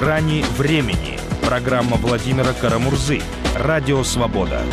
«Грани времени». Программа Владимира Карамурзы. Радио «Свобода».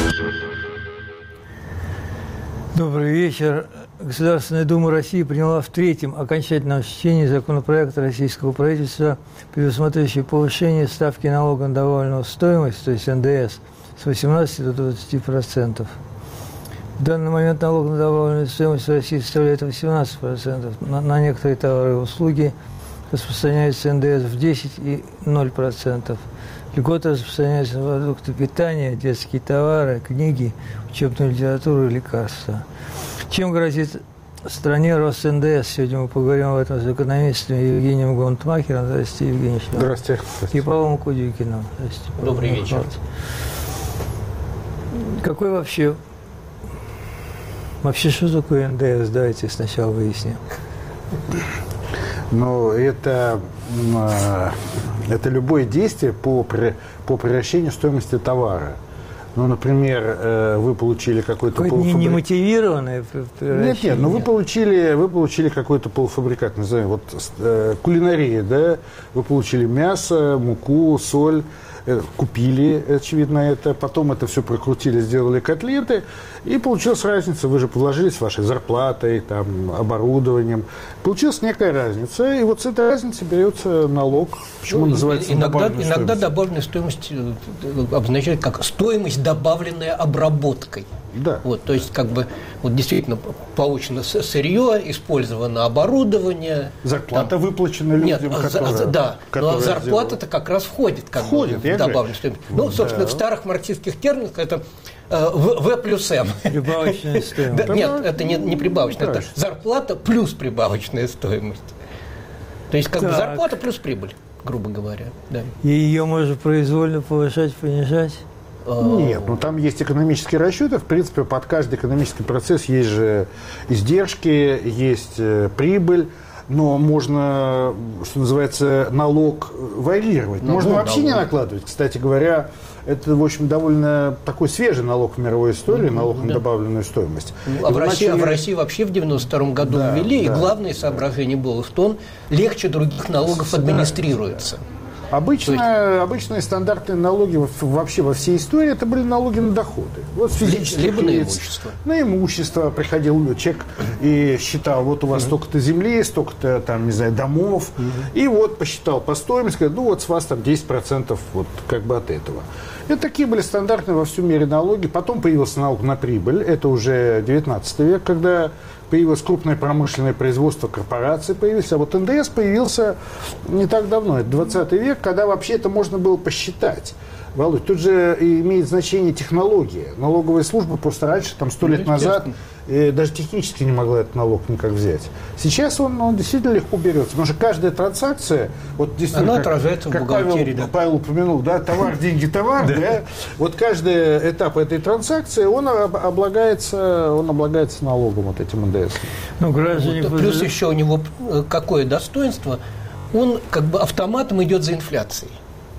Добрый вечер. Государственная Дума России приняла в третьем окончательном чтении законопроект российского правительства, предусматривающий повышение ставки налога на добавленную стоимость, то есть НДС, с 18 до 20%. В данный момент налог на добавленную стоимость в России составляет 18%. На некоторые товары и услуги распространяется НДС в 10 и 0%. Льготы распространяются на продукты питания, детские товары, книги, учебную литературу и лекарства. Чем грозит стране рост НДС? Сегодня мы поговорим об этом с экономистом Евгением Гонтмахером. Здравствуйте, Евгений. Здравствуйте. И Павлом Кудюкиным. Добрый вечер. Какой вообще что такое НДС? Давайте сначала выясним. Ну, это любое действие по превращению стоимости товара. Ну, например, вы получили какой-то полуфабрикат. Не мотивированное превращение? Нет, но вы получили какой-то полуфабрикат, назовем, вот кулинария, да? Вы получили мясо, муку, соль, купили, очевидно, это, потом это все прокрутили, сделали котлеты, и получилась разница. Вы же вложились с вашей зарплатой, там, оборудованием. Получилась некая разница, и вот с этой разницы берется налог. Почему называется добавленная стоимость? Иногда добавленная стоимость обозначает как стоимость, добавленная обработкой. Да. Вот, то есть, как бы, вот действительно получено сырье, использовано оборудование. Зарплата выплачена людям, но зарплата-то как раз входит в добавленную стоимость. Ну, собственно, в старых марксистских терминах это В плюс М. Прибавочная стоимость. Нет, это не прибавочная, это зарплата плюс прибавочная стоимость. То есть, как бы зарплата плюс прибыль, грубо говоря. Да. И ее можно произвольно повышать, понижать? Нет, ну там есть экономические расчеты. В принципе, под каждый экономический процесс есть же издержки, есть прибыль. Но можно, что называется, налог варьировать. Можно вообще не накладывать. Кстати говоря, это, в общем, довольно такой свежий налог в мировой истории, налог на добавленную стоимость. А в России вообще в 1992 году ввели, и главное соображение было, что он легче других налогов администрируется. Обычные стандартные налоги вообще во всей истории это были налоги на доходы. Вот либо на имущество. На имущество приходил человек и считал, вот у вас столько-то земли, столько-то там, не знаю, домов. И вот посчитал по стоимости, говорит, ну вот с вас там 10% вот как бы от этого. Это такие были стандартные во всем мире налоги. Потом появился налог на прибыль. Это уже 19 век, когда появилось крупное промышленное производство, корпорации появились. А вот НДС появился не так давно, это 20 век, когда вообще это можно было посчитать. Володь, тут же имеет значение технология. Налоговая служба просто раньше, там 100 лет назад, даже технически не могла этот налог никак взять. Сейчас он действительно легко берется. Потому что каждая транзакция, вот действительно, она отражается в бухгалтерии. Павел упомянул, да, товар, деньги, товар, да. Вот каждый этап этой транзакции, он облагается налогом, вот этим НДС. Ну, граждане... Плюс еще у него какое достоинство, он как бы автоматом идет за инфляцией.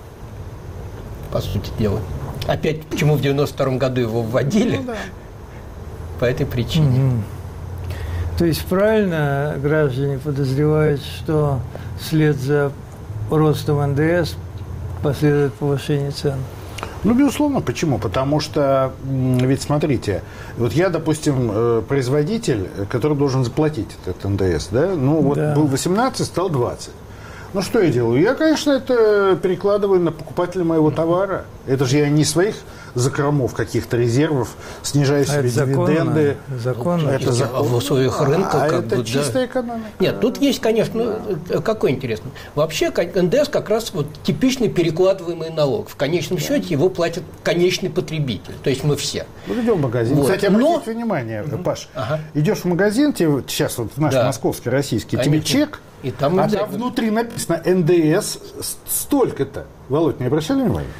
По сути дела. Опять, почему в 92 году его вводили? По этой причине. То есть правильно граждане подозревают, что вслед за ростом НДС последует повышение цен? Ну, безусловно. Почему? Потому что, ведь смотрите, вот я, допустим, производитель, который должен заплатить этот НДС, да? Ну, вот был 18, стал 20. Ну, что я делаю? Я, конечно, это перекладываю на покупателя моего товара. Это же я не своих закромов, каких-то резервов, снижаю себе дивиденды. Законно. Это в условиях рынка. Это чистая экономика. Нет, тут есть, конечно, какой интересный. Вообще НДС как раз вот типичный перекладываемый налог. В конечном счете его платит конечный потребитель. То есть мы все. Мы идем в магазин. Вот. Кстати, обратите внимание, Паш, идешь в магазин, тебе сейчас вот наш московский, российский, тебе чек, и там внутри написано НДС столько-то. Володь, не обращали внимания?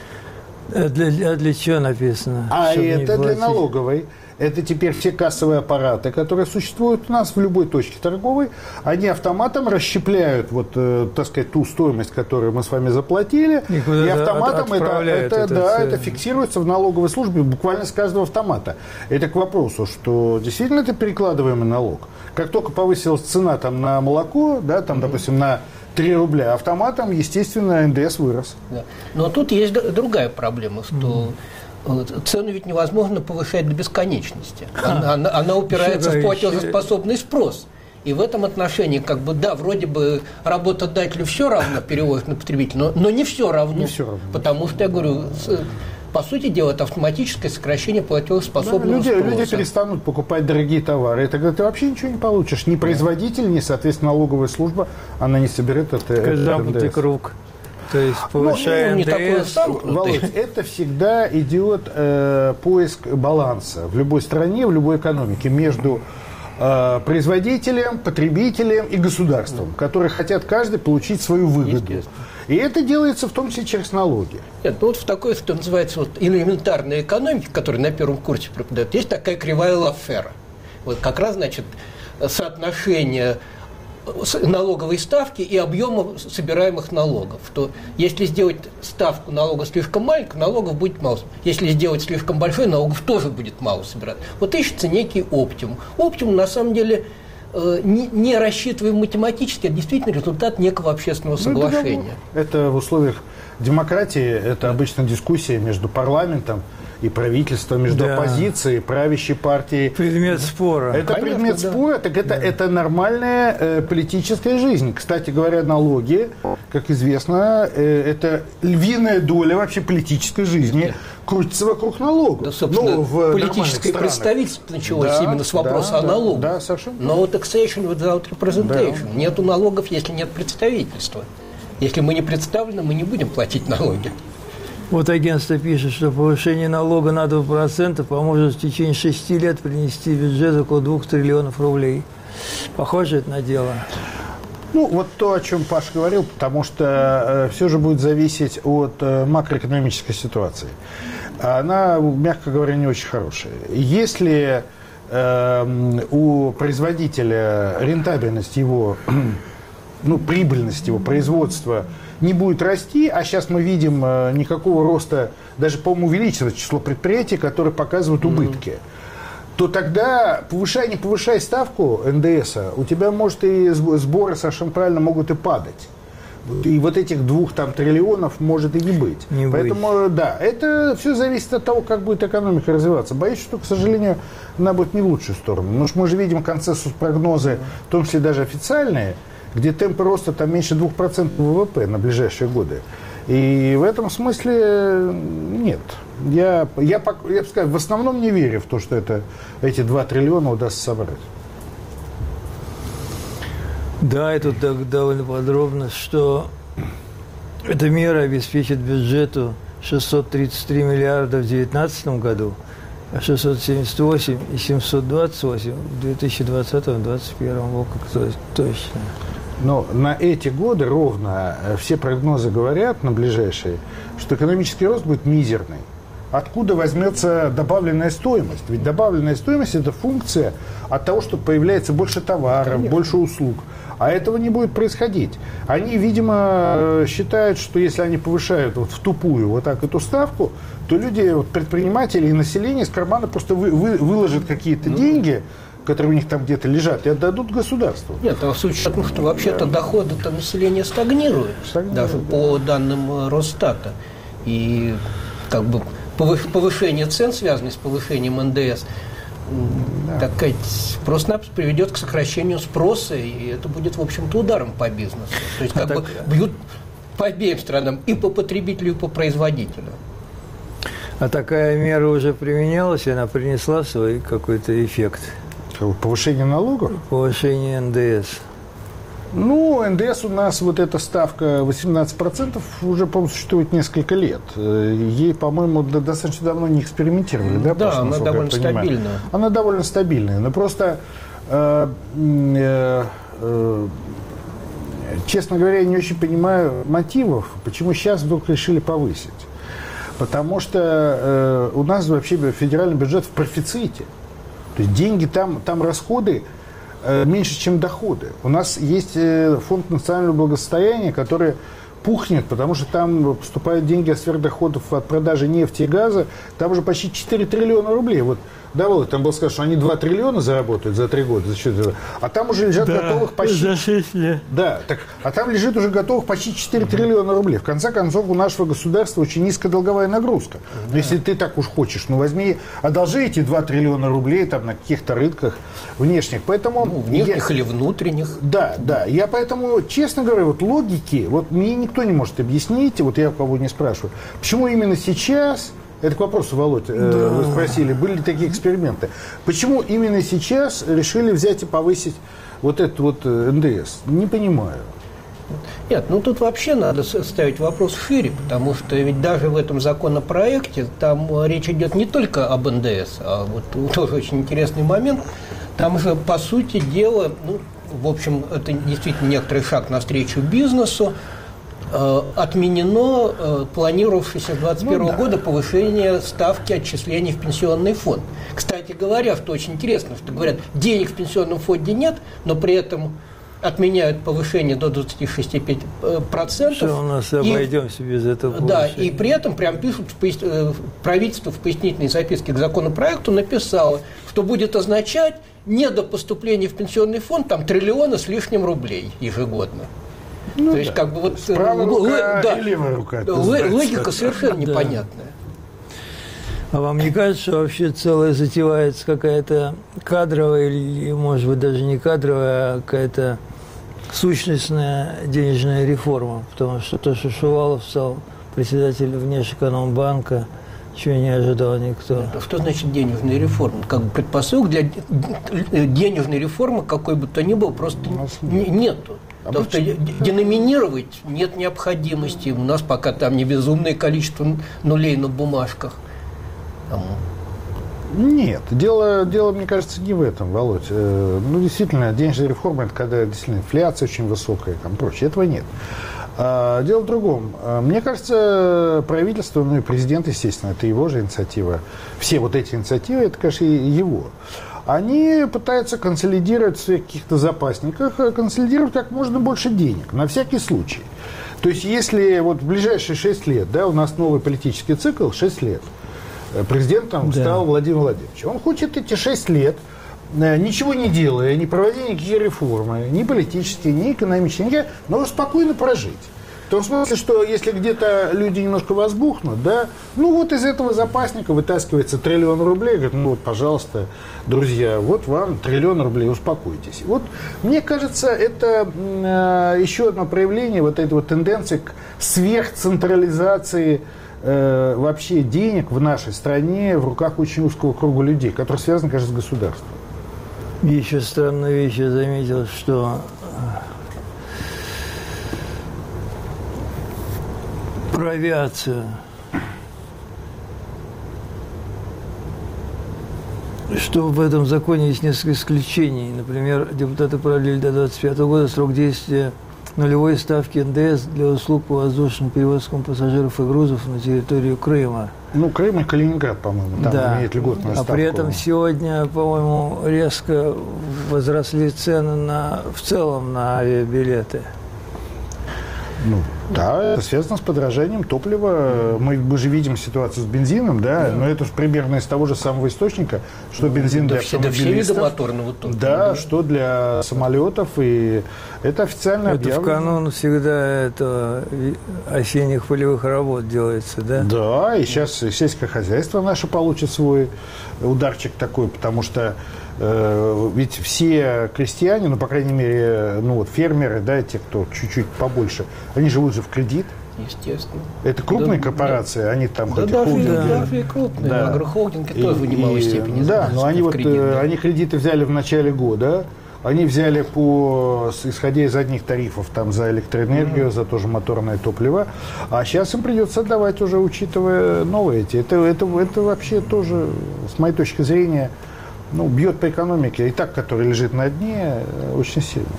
Для чего написано? А это для налоговой. Это теперь все кассовые аппараты, которые существуют у нас в любой точке торговой, они автоматом расщепляют вот, так сказать, ту стоимость, которую мы с вами заплатили, и автоматом это фиксируется в налоговой службе буквально с каждого автомата. Это к вопросу, что действительно это перекладываемый налог. Как только повысилась цена там, на молоко, да, там, допустим, на 3 рубля. Автоматом, естественно, НДС вырос. Да. Но тут есть другая проблема, что цену ведь невозможно повышать до бесконечности. Она упирается в платежеспособный спрос. И в этом отношении, как бы, да, вроде бы работодателю все равно переводит на потребителя, но не все равно. Не все равно. Потому что, я говорю, по сути дела, это автоматическое сокращение платежеспособного спроса. Люди перестанут покупать дорогие товары. И тогда ты вообще ничего не получишь. Ни производитель, ни, соответственно, налоговая служба, она не соберет это. Замкнутый круг. То есть, повышая НДС... Володь, это всегда идет поиск баланса в любой стране, в любой экономике между производителем, потребителем и государством, которые хотят каждый получить свою выгоду. И это делается в том числе через налоги. Нет, ну вот в такой, что называется, вот, элементарной экономике, которую на первом курсе преподают, есть такая кривая Лаффера. Вот как раз, значит, соотношение налоговой ставки и объема собираемых налогов. То если сделать ставку налога слишком маленькой, налогов будет мало. Если сделать слишком большой, налогов тоже будет мало собирать. Вот ищется некий оптимум. Оптимум, на самом деле, не рассчитываем математически, а действительно результат некого общественного соглашения. Это в условиях демократии, это обычно дискуссия между парламентом и правительством, между оппозицией, правящей партией. Предмет спора. Это предмет спора, так это нормальная политическая жизнь. Кстати говоря, налоги, как известно, это львиная доля вообще политической жизни, крутится вокруг налогов. Да, собственно, политическое представительство началось именно с вопроса о налогах. Да, совершенно. No taxation without representation. Нету налогов, если нет представительства. Если мы не представлены, мы не будем платить налоги. Вот агентство пишет, что повышение налога на 2% поможет в течение 6 лет принести в бюджет около 2 триллионов рублей. Похоже это на дело? Ну, вот то, о чем Паша говорил, потому что все же будет зависеть от макроэкономической ситуации. Она, мягко говоря, не очень хорошая. Если у производителя рентабельность его, прибыльность его производства не будет расти, а сейчас мы видим никакого роста, даже, по-моему, увеличивается число предприятий, которые показывают убытки, то тогда, не повышай ставку НДСа, у тебя, может, и сборы совершенно правильно могут и падать. И вот этих 2 триллионов может и не быть. Поэтому, да, это все зависит от того, как будет экономика развиваться. Боюсь, что, к сожалению, она будет не в лучшую сторону. Потому что мы же видим консенсус-прогнозы, в том числе даже официальные, где темпы роста там меньше 2% ВВП на ближайшие годы. И в этом смысле нет. Я бы сказал, в основном не верю в то, что эти 2 триллиона удастся собрать. Да, и тут довольно подробно, что эта мера обеспечит бюджету 633 миллиарда в 2019 году, а 678 и 728 в 2020-2021 году, точно. Но на эти годы ровно все прогнозы говорят на ближайшие, что экономический рост будет мизерный. Откуда возьмется добавленная стоимость? Ведь добавленная стоимость – это функция от того, что появляется больше товаров, конечно, больше услуг. А этого не будет происходить. Они, видимо, считают, что если они повышают вот в тупую вот так эту ставку, то люди, предприниматели и население из кармана просто выложат какие-то деньги, которые у них там где-то лежат, и отдадут государству. Нет, а в случае того, что вообще-то доходы-то населения стагнируют, даже по данным Росстата. И как бы повышение цен, связанное с повышением НДС, так сказать, просто-напросто приведет к сокращению спроса, и это будет, в общем-то, ударом по бизнесу. То есть как бы бьют по обеим сторонам, и по потребителю, и по производителю. А такая мера уже применялась, и она принесла свой какой-то эффект. Повышение налогов? Повышение НДС. НДС у нас, вот эта ставка 18% уже, по-моему, существует несколько лет. Ей, по-моему, достаточно давно не экспериментировали. Да, она довольно стабильная. Она довольно стабильная. Но просто, честно говоря, я не очень понимаю мотивов, почему сейчас вдруг решили повысить. Потому что у нас вообще федеральный бюджет в профиците. То есть деньги там расходы меньше, чем доходы. У нас есть фонд национального благосостояния, который пухнет, потому что там поступают деньги от сверхдоходов от продажи нефти и газа. Там уже почти 4 триллиона рублей. Вот Да, Володь, там было сказано, что они 2 триллиона заработают за 3 года за счет этого. А там уже лежат готовых почти... за 6 лет. Да, так, а там лежит уже готовых почти 4 триллиона рублей. В конце концов, у нашего государства очень низкая долговая нагрузка. Но если ты так уж хочешь, ну возьми, одолжи эти 2 триллиона рублей там на каких-то рынках внешних. Поэтому внешних или внутренних. Да, да. Я поэтому, честно говоря, вот логики, вот мне никто не может объяснить, вот я у кого не спрашиваю, почему именно сейчас... Это к вопросу, Володь, вы спросили, были ли такие эксперименты. Почему именно сейчас решили взять и повысить вот этот вот НДС? Не понимаю. Нет, ну тут вообще надо ставить вопрос шире, потому что ведь даже в этом законопроекте там речь идет не только об НДС, а вот тоже очень интересный момент. Там же, по сути дела, ну, в общем, это действительно некоторый шаг навстречу бизнесу. Отменено планировавшееся с 2021 года повышение ставки отчислений в пенсионный фонд. Кстати говоря, что очень интересно, что говорят, денег в пенсионном фонде нет, но при этом отменяют повышение до 26,5%. Что у нас обойдемся без этого повышения. Да, и при этом прям пишут, правительство в пояснительной записке к законопроекту написало, что будет означать недопоступление в пенсионный фонд там триллиона с лишним рублей ежегодно. Ну, то есть, как бы вот правая рука и левая рука. Логика совершенно непонятная. А вам не кажется, что вообще целая затевается какая-то кадровая, или, может быть, даже не кадровая, а какая-то сущностная денежная реформа? Потому что то, что Шувалов стал председателем Внешэкономбанка, чего не ожидал никто. Что значит денежная реформа? Как бы предпосылок для денежной реформы, какой бы то ни был, просто нету. Потому что деноминировать нет необходимости. У нас пока там не безумное количество нулей на бумажках. Нет, дело, мне кажется, не в этом, Володь. Ну, действительно, денежная реформа – это когда действительно инфляция очень высокая и прочее. Этого нет. Дело в другом. Мне кажется, правительство, ну и президент, естественно, это его же инициатива. Все вот эти инициативы, это, конечно, его. Они пытаются консолидировать в своих каких-то запасниках, консолидировать как можно больше денег, на всякий случай. То есть, если вот в ближайшие 6 лет, да, у нас новый политический цикл, 6 лет, президентом стал Владимир Владимирович. Он хочет эти 6 лет, ничего не делая, не проводя никакие реформы, ни политические, ни экономические, но спокойно прожить. В том смысле, что если где-то люди немножко возбухнут, да, ну вот из этого запасника вытаскивается триллион рублей, говорят, ну вот, пожалуйста, друзья, вот вам триллион рублей, успокойтесь. Вот, мне кажется, это еще одно проявление вот этой вот тенденции к сверхцентрализации вообще денег в нашей стране в руках очень узкого круга людей, который связан, конечно, с государством. И еще странную вещь я заметил, что про авиацию. Что в этом законе есть несколько исключений. Например, депутаты продлили до 2025 года срок действия нулевой ставки НДС для услуг по воздушным перевозкам пассажиров и грузов на территорию Крыма. Ну, Крым и Калининград, по-моему, там имеет льготную ставку. А при этом сегодня, по-моему, резко возросли цены в целом на авиабилеты. Ну, да, это связано с подорожанием топлива. Мы же видим ситуацию с бензином, да, но это же примерно из того же самого источника, что бензин для автомобилистов, моторного топлива, да, что для самолетов, и это официально объявлено. Это в канун всегда это осенних полевых работ делается, да? Да, и сейчас сельское хозяйство наше получит свой ударчик такой, потому что ведь все крестьяне, ну, по крайней мере, ну, вот фермеры, да, те, кто чуть-чуть побольше, они живут же в кредит. Естественно. Это крупные корпорации, они там хоть даже и крупные, агрохолдинги тоже в немалой степени. Да, но они они кредиты взяли в начале года, они взяли исходя из одних тарифов там за электроэнергию, за тоже моторное топливо, а сейчас им придется отдавать уже, учитывая новые эти. Это вообще тоже, с моей точки зрения, ну, бьет по экономике, и так, который лежит на дне, очень сильно.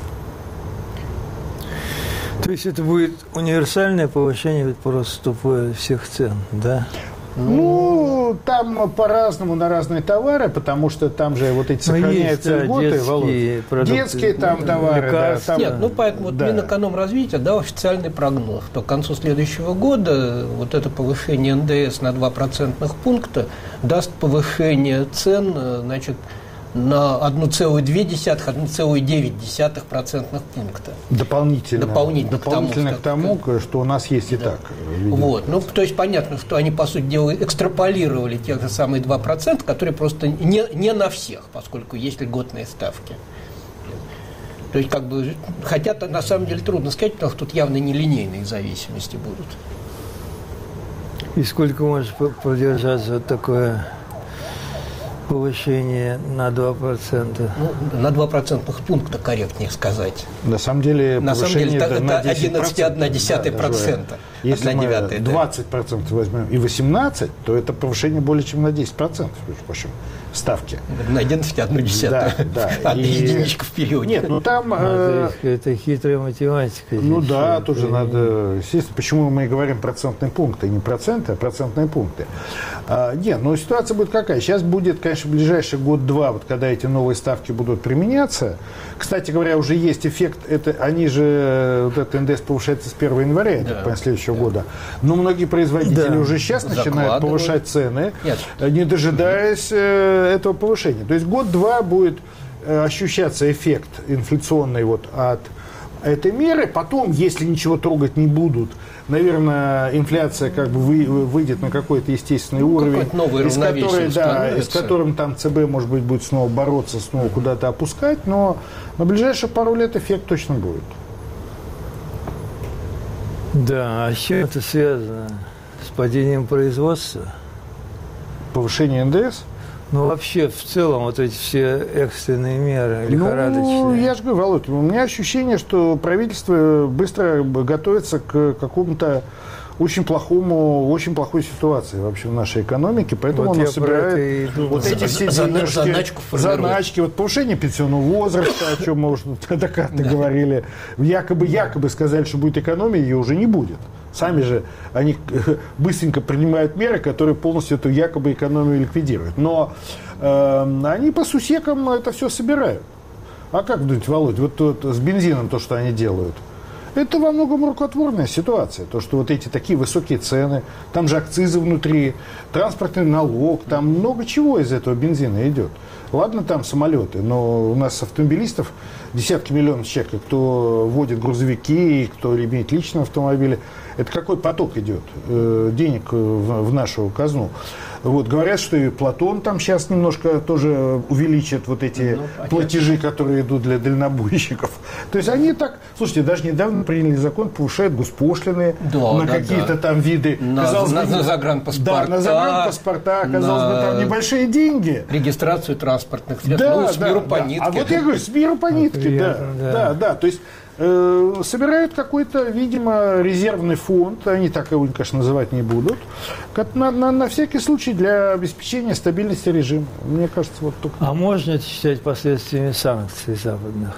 То есть это будет универсальное повышение просто тупое всех цен, да? Ну, Ну, там по-разному на разные товары, потому что там же вот эти сохраняются льготы, детские там товары. Да, там, нет, ну поэтому да. Минэкономразвития дал официальный прогноз, что к концу следующего года вот это повышение НДС на 2 процентных пункта даст повышение цен, значит, на 1,2-1,9 процентных пункта. Дополнительно к тому, что у нас есть и да. так. Вот. Ну, то есть понятно, что они, по сути дела, экстраполировали те же самые 2%, которые просто не на всех, поскольку есть льготные ставки. То есть, как бы, хотя на самом деле трудно сказать, потому что тут явно нелинейные зависимости будут. И сколько может продержаться вот такое повышение на 2%? Ну, на 2 процентных пункта, корректнее сказать. На самом деле, это 11,1%. Если мы 20% возьмем и 18%, то это повышение более чем на 10%, между прочим, ставки. На 11,1%. Да. Одна единичка в периоде. Нет, ну там... это хитрая математика. Ну да, тут же надо... Естественно, почему мы и говорим процентные пункты, не проценты, а процентные пункты. Нет, ну ситуация будет какая? Сейчас будет, конечно, в ближайший год-два, вот когда эти новые ставки будут применяться. Кстати говоря, уже есть эффект, они же, вот этот НДС повышается с 1 января, я так понимаю, следующего года. Но многие производители уже сейчас начинают повышать цены, не дожидаясь этого повышения. То есть год-два будет ощущаться эффект инфляционный вот от этой меры. Потом, если ничего трогать не будут, наверное, инфляция как бы выйдет на какой-то естественный уровень, с которым там ЦБ, может быть, будет снова бороться, снова куда-то опускать, но на ближайшие пару лет эффект точно будет. Да, а с чем это связано? С падением производства? Повышение НДС? Ну, вообще, в целом, вот эти все экстренные меры, лихорадочные. Ну, я же говорю, Володь, у меня ощущение, что правительство быстро готовится к какому-то очень плохой ситуации вообще в нашей экономике, поэтому вот оно собирает вот эти все заначки, вот повышение пенсионного возраста, о чем мы уже когда-то говорили, якобы сказали, что будет экономия, ее уже не будет. Сами же они быстренько принимают меры, которые полностью эту якобы экономию ликвидируют. Но они по сусекам это все собирают. А как думаете, Володь, вот с бензином то, что они делают, это во многом рукотворная ситуация. То, что вот эти такие высокие цены, там же акцизы внутри, транспортный налог, там много чего из этого бензина идет. Ладно, там самолеты, но у нас автомобилистов десятки миллионов человек, кто водит грузовики, кто имеет личные автомобили. Это какой поток идет денег в нашу казну. Вот, говорят, что и Платон там сейчас немножко тоже увеличит вот эти платежи, которые идут для дальнобойщиков. То есть они так... Слушайте, даже недавно приняли закон, повышают госпошлины на какие-то там виды. На загранпаспорта. Да, на загранпаспорта. Казалось бы, там небольшие деньги. Регистрацию транспортных средств. С миру по нитке. А вот я говорю, с миру по нитке, да. То есть собирают какой-то, видимо, резервный фонд, они так его, конечно, называть не будут, на всякий случай для обеспечения стабильности режима. Мне кажется, вот только... А можно это считать последствиями санкций западных?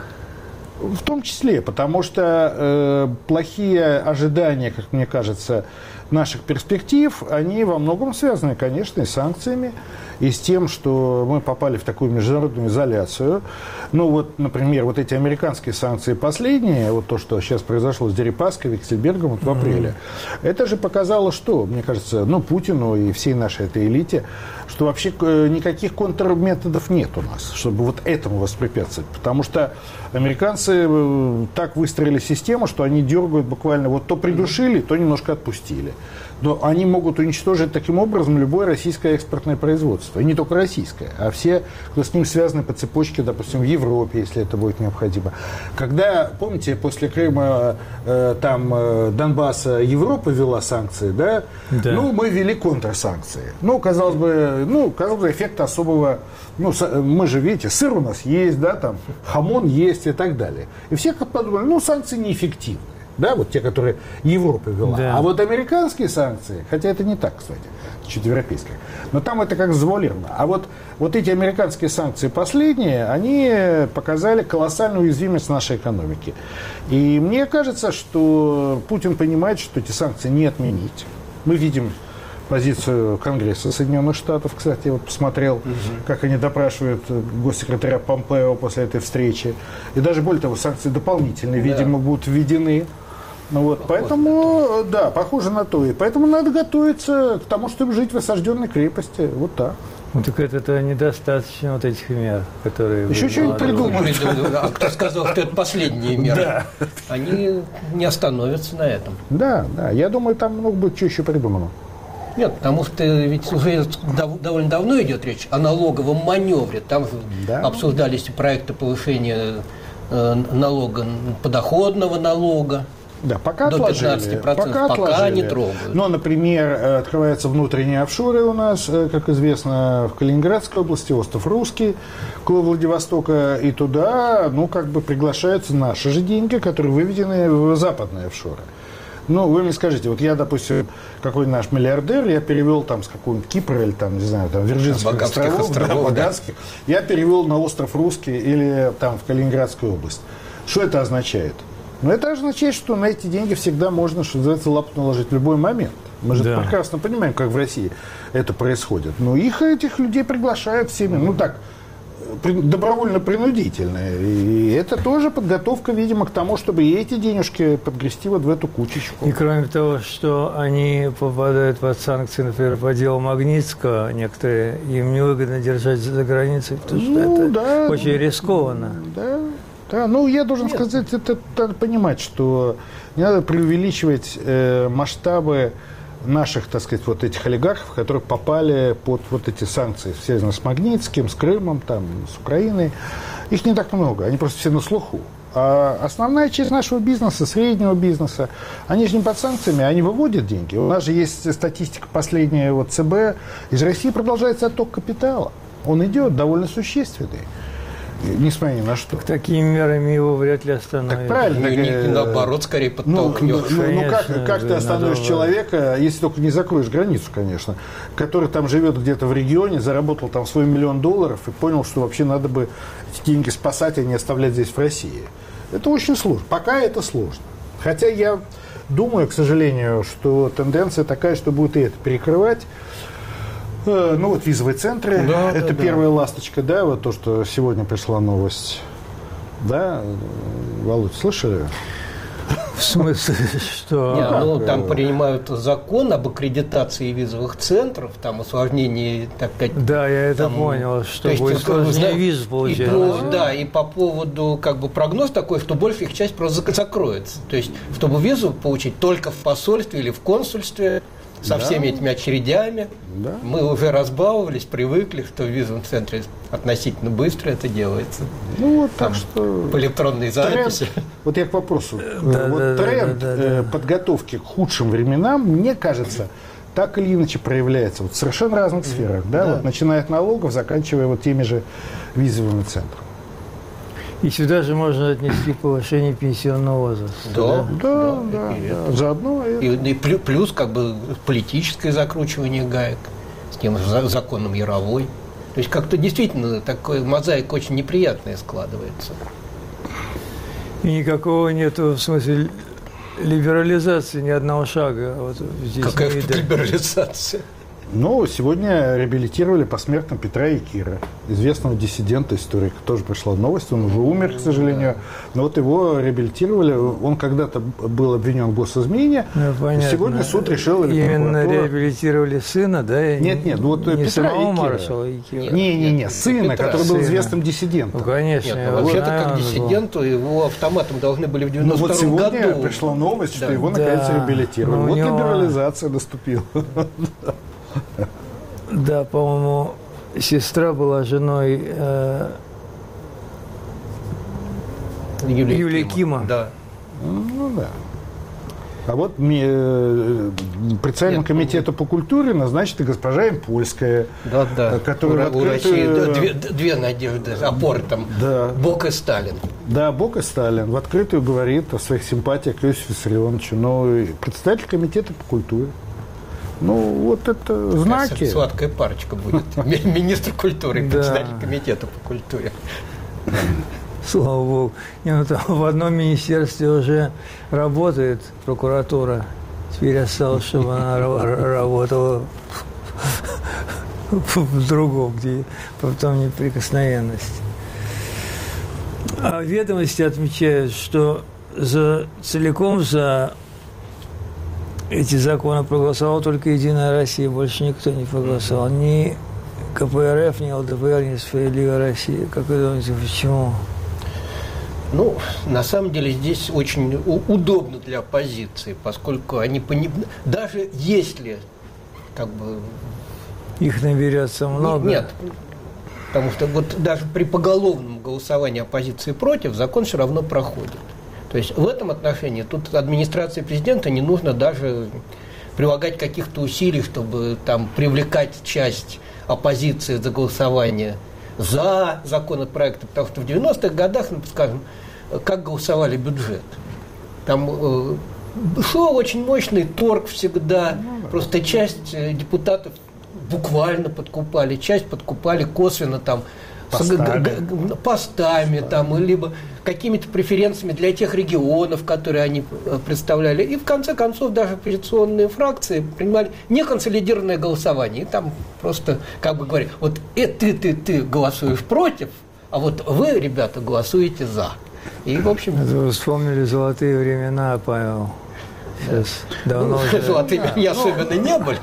В том числе, потому что плохие ожидания, как мне кажется, наших перспектив, они во многом связаны, конечно, и с санкциями, и с тем, что мы попали в такую международную изоляцию. Ну вот, например, вот эти американские санкции последние, вот то, что сейчас произошло с Дерипаской, Виксельбергом вот в апреле, это же показало, что, мне кажется, Путину и всей нашей этой элите, что вообще никаких контрметодов нет у нас, чтобы вот этому воспрепятствовать. Потому что американцы так выстроили систему, что они дергают буквально, вот то придушили, то немножко отпустили. Но они могут уничтожить таким образом любое российское экспортное производство. И не только российское, а все, кто с ним связаны по цепочке, допустим, в Европе, если это будет необходимо. Когда, помните, после Крыма, Донбасса Европа ввела санкции, да? Мы ввели контрсанкции. Казалось бы, эффекта особого... мы же, видите, сыр у нас есть, да, там, хамон есть и так далее. И все как подумали, санкции неэффективны. Да, вот те, которые Европа ввела. Да. А вот американские санкции, хотя это не так, кстати, чуть европейские, но там это как завуалировано. А вот эти американские санкции последние, они показали колоссальную уязвимость нашей экономики. И мне кажется, что Путин понимает, что эти санкции не отменить. Мы видим позицию Конгресса Соединенных Штатов. Кстати, я вот посмотрел, как они допрашивают госсекретаря Помпео после этой встречи. И даже более того, санкции дополнительные, видимо, будут введены. Ну вот, поэтому, да, похоже на то. И поэтому надо готовиться к тому, чтобы жить в осажденной крепости. Вот так. Ну, так это недостаточно вот этих мер, которые... Еще что-нибудь придумают. А кто сказал, что это последние меры? Да. Они не остановятся на этом. Да, я думаю, там много будет что еще придумано. Нет, потому что ведь уже довольно давно идет речь о налоговом маневре. Там обсуждались проекты повышения налога, подоходного налога. Да, пока до отложили. 15%, пока не трогают. Но, например, открываются внутренние офшоры у нас, как известно, в Калининградской области, остров Русский, около Владивостока, и туда, приглашаются наши же деньги, которые выведены в западные офшоры. Ну, вы мне скажите, вот я, допустим, какой-нибудь наш миллиардер, я перевел там с какого-нибудь Кипра или там, не знаю, там, Вирджинских островов, Багамских, я перевел на остров Русский или там в Калининградскую область. Что это означает? Но это означает, что на эти деньги всегда можно, что называется, лапу наложить в любой момент. Мы же прекрасно понимаем, как в России это происходит. Но этих людей приглашают всеми, добровольно-принудительно. И это тоже подготовка, видимо, к тому, чтобы и эти денежки подгрести вот в эту кучечку. И кроме того, что они попадают под санкции, например, по делу Магнитского, некоторые, им невыгодно держать за границей, потому что это очень рискованно. Да, я должен сказать, это надо понимать, что не надо преувеличивать масштабы наших, так сказать, вот этих олигархов, которые попали под вот эти санкции, связанные с Магнитским, с Крымом, там, с Украиной. Их не так много, они просто все на слуху. А основная часть нашего бизнеса, среднего бизнеса, они же не под санкциями, они выводят деньги. У нас же есть статистика последняя, ЦБ, из России продолжается отток капитала. Он идет довольно существенный. Несмотря ни на что. Так такими мерами его вряд ли остановят. Так правильно. И наоборот, скорее подтолкнет. Как ты остановишь человека, если только не закроешь границу, конечно, который там живет где-то в регионе, заработал там свой $1 миллион и понял, что вообще надо бы эти деньги спасать, а не оставлять здесь в России. Это очень сложно. Пока это сложно. Хотя я думаю, к сожалению, что тенденция такая, что будет и это перекрывать. Визовые центры, это первая ласточка, вот то, что сегодня пришла новость. Да, Володь, слышали? В смысле, что? Там принимают закон об аккредитации визовых центров, там усложнении, так сказать. Да, я это понял, что будет сложнее визу получать. И по поводу, прогноз такой, что большая их часть просто закроется. То есть, чтобы визу получить только в посольстве или в консульстве, со всеми этими очередями. Да. Мы уже разбаловались, привыкли, что в визовом центре относительно быстро это делается. Так что... По электронной записи. Вот я к вопросу. Тренд подготовки к худшим временам, мне кажется, так или иначе проявляется в совершенно разных сферах. Начиная от налогов, заканчивая теми же визовыми центрами. И сюда же можно отнести повышение пенсионного возраста. Да. Заодно и плюс политическое закручивание гаек с тем же законом Яровой. То есть как-то действительно такая мозаика очень неприятная складывается. И никакого нету, в смысле, либерализации ни одного шага. Здесь какая либерализация? Сегодня реабилитировали посмертно Петра Якира, известного диссидента, историка. Тоже пришла новость, он уже умер, к сожалению. Но его реабилитировали. Он когда-то был обвинен в госизмене. Сегодня суд решил... Именно реабилитировали сына, да? Нет, не Петра самого маршала Якира. Не, сына, который был известным диссидентом. Конечно. Вообще-то, как диссиденту, его автоматом должны были в 92-м году... сегодня пришла новость, что его наконец реабилитировали. Либерализация наступила. Да, по-моему, сестра была женой Юлии Кима. Да. Да. А председателем комитета по культуре назначена госпожа Импольская. Которая у России две надежды, опоры там. Бок и Сталин. Да, Бок и Сталин. В открытую говорит о своих симпатиях к Иосифу Виссарионовичу. Председатель комитета по культуре. Это знаки. Сладкая парочка будет. Министр культуры и председатель комитета по культуре. Слава Богу. В одном министерстве уже работает прокуратура Теперь осталось, чтобы она работала в другом, где потом неприкосновенность. А ведомости отмечают, что целиком за эти законы проголосовала только «Единая Россия», больше никто не проголосовал. Ни КПРФ, ни ЛДПР, ни «Справедливая Россия». Как вы думаете, почему? Ну, на самом деле здесь очень удобно для оппозиции, поскольку они даже если как бы их наберется много. Нет, потому что вот даже при поголовном голосовании оппозиции против закон все равно проходит. То есть в этом отношении тут администрации президента не нужно даже прилагать каких-то усилий, чтобы там привлекать часть оппозиции за голосование за законопроекты, потому что в 90-х годах, ну, скажем, как голосовали бюджет. Там шел очень мощный торг всегда, просто часть депутатов буквально подкупали, часть подкупали косвенно там постами там, либо какими-то преференциями для тех регионов, которые они представляли. И в конце концов даже оппозиционные фракции принимали неконсолидированное голосование. И там просто, как бы говоря, вот ты голосуешь против, а вот вы, ребята, голосуете за. И, в общем... Это вы вспомнили золотые времена, Павел. Сейчас давно уже... Золотые времена особенно не были.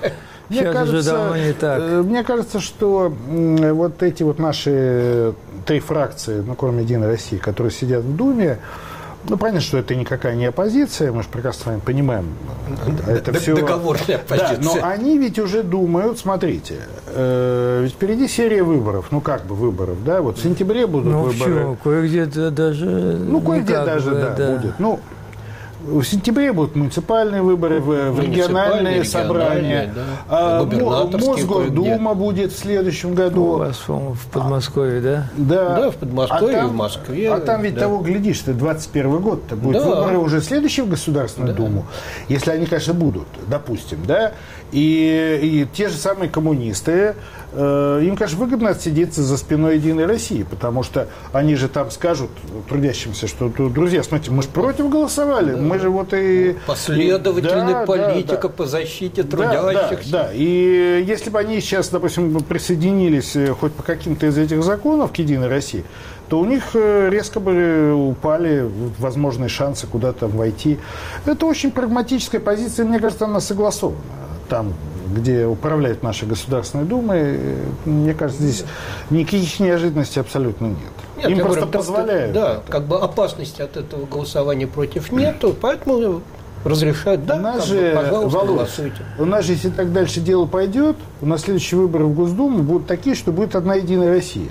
Мне кажется, что вот эти вот наши три фракции, ну, кроме «Единой России», которые сидят в Думе, ну, понятно, что это никакая не оппозиция, мы же прекрасно с вами понимаем. Это все... Договорная оппозиция. Да, но они ведь уже думают, смотрите, ведь впереди серия выборов, ну, как бы выборов, да, вот в сентябре будут выборы. Ну, кое-где даже... Ну, кое-где даже, да, будет. Ну, в сентябре будут муниципальные выборы, в региональные собрания. Да. Мосгордума будет в следующем году. У вас, по-моему, в Подмосковье, да? Да, в Подмосковье и в Москве. А там ведь того, глядишь, что 21 год-то будет выборы уже следующие в Государственную Думу. Если они, конечно, будут, допустим, да. И те же самые коммунисты, им, конечно, выгодно отсидеться за спиной «Единой России», потому что они же там скажут трудящимся, что, друзья, смотрите, мы же против голосовали, мы же вот и... Последовательная политика по защите трудящихся. Да. И если бы они сейчас, допустим, присоединились хоть по каким-то из этих законов к «Единой России», то у них резко бы упали возможные шансы куда-то войти. Это очень прагматическая позиция, мне кажется, она согласована. Там, где управляет наша Государственная Дума, мне кажется, здесь никаких неожиданностей абсолютно нет. Им просто позволяют. Да, как бы опасности от этого голосования против нету, поэтому разрешают, да, у нас как же, бы, пожалуйста, Володь, голосуйте. У нас же, если так дальше дело пойдет, у нас следующие выборы в Госдуму будут такие, что будет одна «Единая Россия».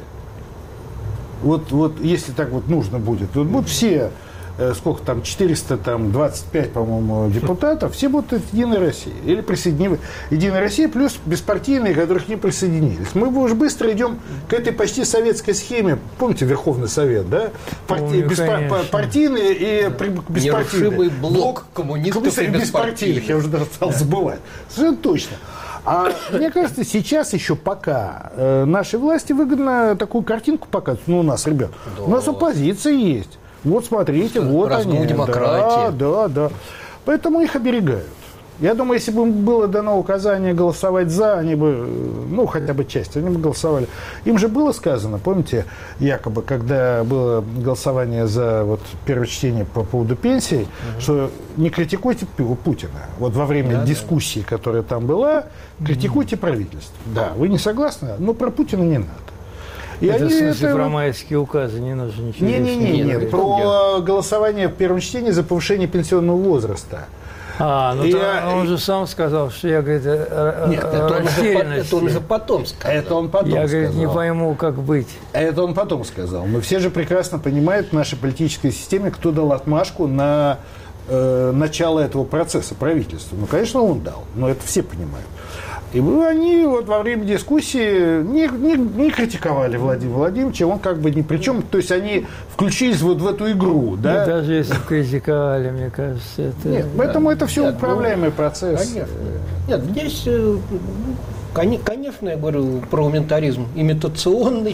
Вот если так вот нужно будет, вот будут все, сколько там, 425, по-моему, депутатов, все будут от «Единой России». Или присоединены. «Единая Россия» плюс беспартийные, которых не присоединились. Мы уже быстро идем к этой почти советской схеме. Помните Верховный Совет, да? Партийные и беспартийные. Нерушимый блок коммунистов и беспартийных. Я уже даже стал забывать. Совершенно точно. А мне кажется, сейчас еще пока нашей власти выгодно такую картинку показывать. Ну, у нас, ребят, у нас оппозиция есть. Вот смотрите, вот они. Демократия. Да. Поэтому их оберегают. Я думаю, если бы им было дано указание голосовать за, они бы, ну, хотя бы часть, они бы голосовали. Им же было сказано, помните, якобы, когда было голосование за вот первое чтение по поводу пенсий, что не критикуйте Путина. Вот во время дискуссии, которая там была, критикуйте правительство. Да, вы не согласны? Но про Путина не надо. И это в смысле про майские указы не нужно ничего. Нет, про голосование в первом чтении за повышение пенсионного возраста. Он же сам сказал, что я, говорит, это он же потом сказал. Это он потом сказал. Я, говорит, не пойму, как быть. Это он потом сказал. Мы все же прекрасно понимаем в нашей политической системе, кто дал отмашку на начало этого процесса правительства. Ну, конечно, он дал, но это все понимают. И они вот во время дискуссии не критиковали Владимира Владимировича, он как бы ни при чем. То есть они включились вот в эту игру. Да? Даже если критиковали, мне кажется, это... Нет, поэтому это все управляемый процесс. Конечно. Нет, здесь, конечно, я говорю, парламентаризм имитационный.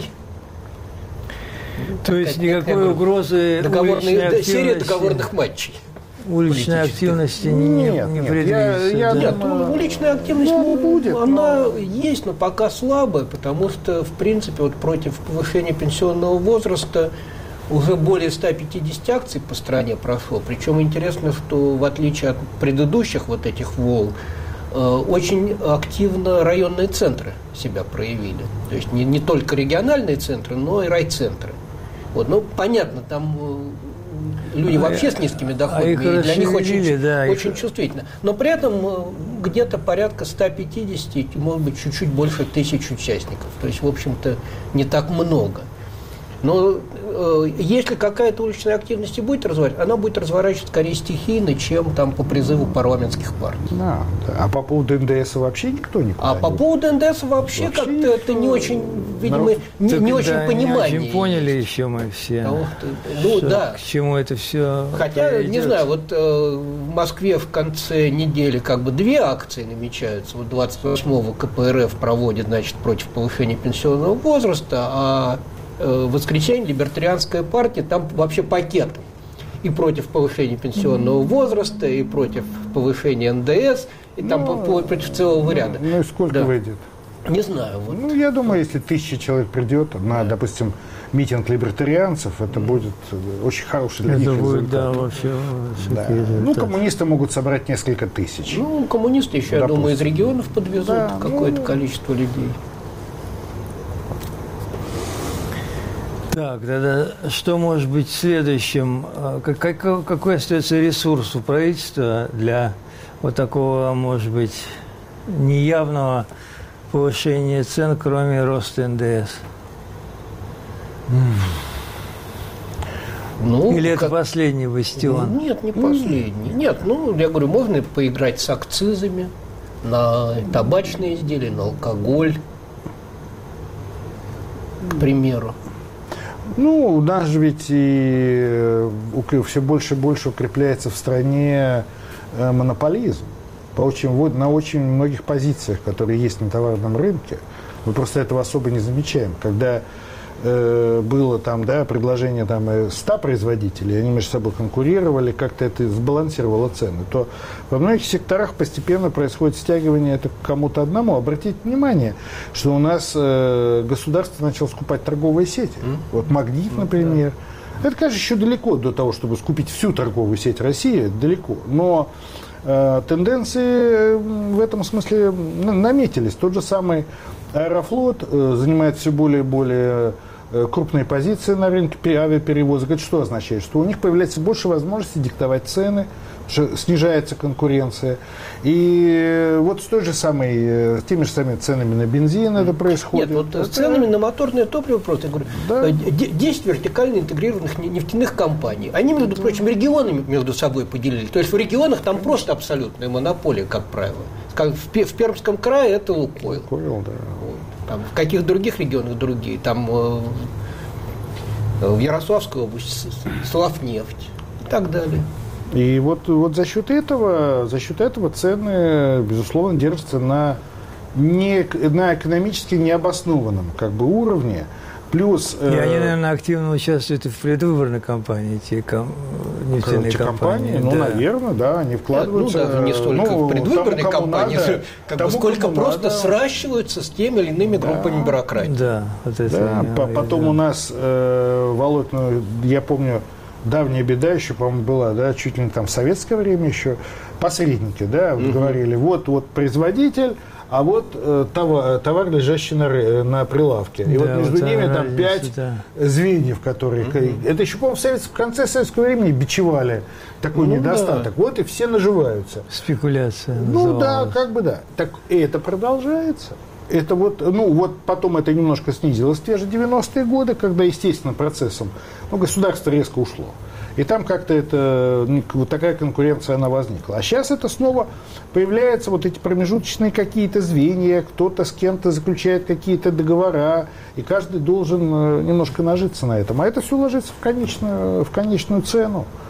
То есть никакой угрозы уличной активности... Серия договорных матчей. уличной активности не предвидится. Нет, уличная активность будет, она есть, но пока слабая, потому что, в принципе, вот против повышения пенсионного возраста уже более 150 акций по стране прошло. Причем интересно, что в отличие от предыдущих вот этих волн, очень активно районные центры себя проявили. То есть не только региональные центры, но и райцентры. Вот, ну, понятно, там люди вообще с низкими доходами, и для них очень чувствительно. Но при этом где-то порядка 150, может быть, чуть-чуть больше 1000 участников. То есть, в общем-то, не так много. Но если какая-то уличная активность и будет разворачиваться, она будет разворачиваться скорее стихийно, чем там по призыву парламентских партий. Да. А по поводу НДС вообще никто не понимает. А по поводу НДС вообще как-то это не очень, видимо, не очень понимание. Не очень поняли еще мы все. Ну да. К чему это все. Хотя, пройдет. Не знаю, вот в Москве в конце недели как бы 2 акции намечаются. Вот 28-го КПРФ проводит, значит, против повышения пенсионного возраста, а в воскресенье либертарианская партия, там вообще пакет и против повышения пенсионного возраста, и против повышения НДС, и там против целого ряда. Ну и сколько выйдет? Не знаю. Вот. Ну, я думаю, если 1000 человек придет на, допустим, митинг либертарианцев, это будет очень хороший для них результат. Будет, да, вообще. Да. Ну, коммунисты могут собрать несколько тысяч. Ну, коммунисты еще, я думаю, из регионов подвезут какое-то количество людей. Так, тогда что может быть следующим? Какой остается ресурс у правительства для вот такого, может быть, неявного повышения цен, кроме роста НДС? Или это последний бастион? Нет, не последний. Нет, я говорю, можно поиграть с акцизами на табачные изделия, на алкоголь, к примеру. Ну, у нас же ведь и все больше и больше укрепляется в стране монополизм на очень многих позициях, которые есть на товарном рынке. Мы просто этого особо не замечаем. Когда было там, предложение 100 производителей, они между собой конкурировали, как-то это сбалансировало цены, то во многих секторах постепенно происходит стягивание это к кому-то одному. Обратите внимание, что у нас государство начало скупать торговые сети. Вот «Магнит», например. Это, конечно, еще далеко до того, чтобы скупить всю торговую сеть России, далеко. Но тенденции в этом смысле наметились. Тот же самый «Аэрофлот» занимает все более и более крупные позиции на рынке авиаперевозок. Это что означает? Что у них появляется больше возможностей диктовать цены, снижается конкуренция. И вот с теми же самыми ценами на бензин это происходит. Нет, вот с ценами на моторное топливо просто, я говорю, 10 вертикально интегрированных нефтяных компаний. Они, между прочим, регионами между собой поделили. То есть в регионах там просто абсолютная монополия, как правило. В Пермском крае это «Лукойл». Да. Там, в каких других регионах другие. Там в Ярославской области «Славнефть» и так далее. И вот за счет этого цены, безусловно, держатся на экономически необоснованном уровне. Плюс, и они, наверное, активно участвуют и в предвыборной кампании, нефтяные компании. Наверное, да, они вкладываются. Не столько в предвыборной кампании, сколько просто сращиваются с теми или иными группами бюрократии. Да, вот это. Потом у нас, Володь, я помню, давняя беда еще, по-моему, была, чуть ли не там в советское время еще, посредники, говорили, вот производитель, а вот товар, лежащий на прилавке. И вот между ними там 5 звеньев, которые... Это еще, по-моему, в конце советского времени бичевали такой недостаток. Вот и все наживаются. Спекуляция. Так и это продолжается. Это потом это немножко снизилось в те же 90-е годы, когда естественным процессом государство резко ушло. И там как-то вот такая конкуренция, она возникла. А сейчас это снова появляются вот эти промежуточные какие-то звенья, кто-то с кем-то заключает какие-то договора, и каждый должен немножко нажиться на этом. А это все ложится в конечную цену.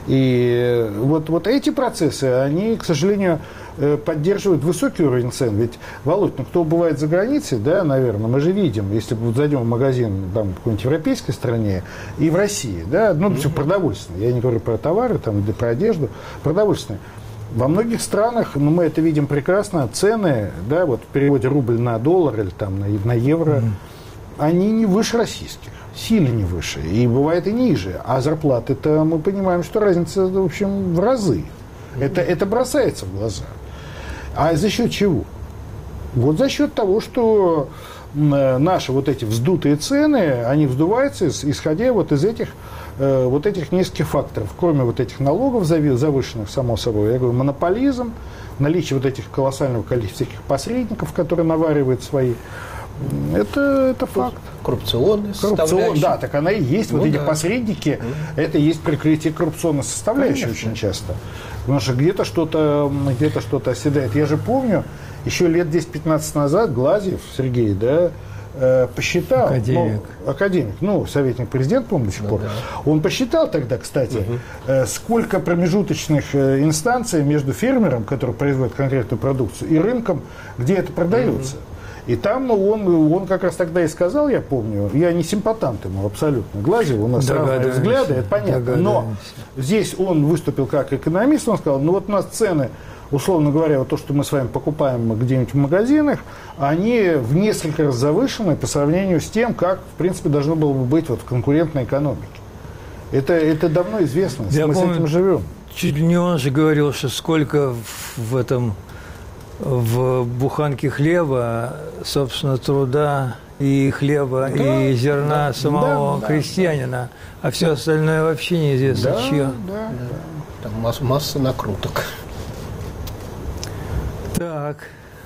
И вот эти процессы, они, к сожалению, поддерживают высокий уровень цен. Ведь, Володь, ну кто бывает за границей, да, наверное, мы же видим, если зайдем в магазин там, в какой-нибудь европейской стране и в России, да, ну, все продовольственное, я не говорю про товары, там, про одежду, продовольственное. Во многих странах, ну, мы это видим прекрасно, цены, да, вот в переводе рубль на доллар или там на евро, они не выше российских, сильно не выше, и бывает и ниже. А зарплаты-то мы понимаем, что разница, в общем, в разы. Это бросается в глаза. А за счет чего? Вот за счет того, что наши вот эти вздутые цены, они вздуваются, исходя вот из этих нескольких факторов. Кроме вот этих налогов завышенных, само собой, я говорю, монополизм, наличие вот этих колоссального количества всяких посредников, которые наваривают свои. Это факт. Коррупционная составляющая. Да, так она и есть. Ну, вот эти посредники, это и есть прикрытие коррупционной составляющей очень часто. Потому что где-то что-то оседает. Я же помню, еще лет 10-15 назад Глазьев Сергей, да, посчитал, академик, советник президента, по-моему, до сих пор, он посчитал тогда, кстати, сколько промежуточных инстанций между фермером, который производит конкретную продукцию, и рынком, где это продается. И там он как раз тогда и сказал, я помню, я не симпатант ему абсолютно, Глазьев, у нас разные взгляды, это понятно, но здесь он выступил как экономист, он сказал, вот у нас цены, условно говоря, вот то, что мы с вами покупаем где-нибудь в магазинах, они в несколько раз завышены по сравнению с тем, как, в принципе, должно было бы быть вот в конкурентной экономике. Это давно известно, мы с этим живем. Чуть ли не он же говорил, что сколько в буханке хлеба, собственно, труда и хлеба, и зерна самого крестьянина, а все остальное вообще неизвестно чье. Там масса накруток. Так.